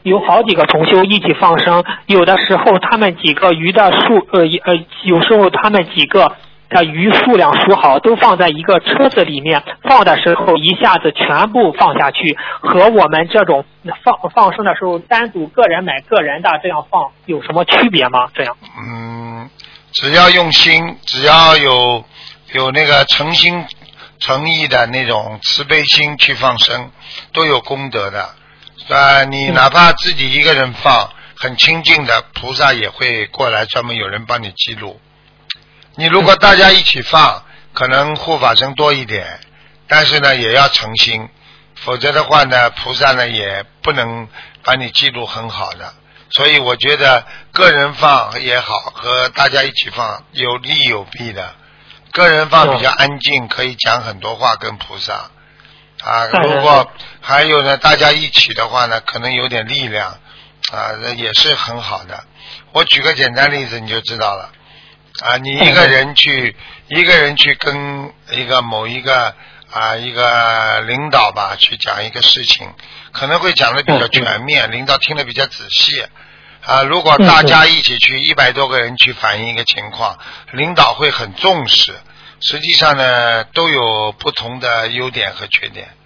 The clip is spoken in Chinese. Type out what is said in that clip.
有好几个同修一起放生，有的时候他们几个鱼的有时候他们几个的鱼数量数好，都放在一个车子里面，放的时候一下子全部放下去，和我们这种放生的时候单独个人买个人的这样放有什么区别吗？这样？ 只要用心，只要有那个诚心诚意的那种慈悲心去放生，都有功德的。你哪怕自己一个人放，很清净的，菩萨也会过来专门有人帮你记录。你如果大家一起放，可能护法神多一点，但是呢也要诚心，否则的话呢菩萨呢也不能把你记录很好的。所以我觉得个人放也好，和大家一起放有利有弊的。个人放比较安静，可以讲很多话跟菩萨如果还有呢大家一起的话呢，可能有点力量也是很好的。我举个简单例子你就知道了你一个人去跟某一个领导吧去讲一个事情，可能会讲得比较全面，领导听得比较仔细如果大家一起去100多个人去反映一个情况，领导会很重视。实际上呢都有不同的优点和缺点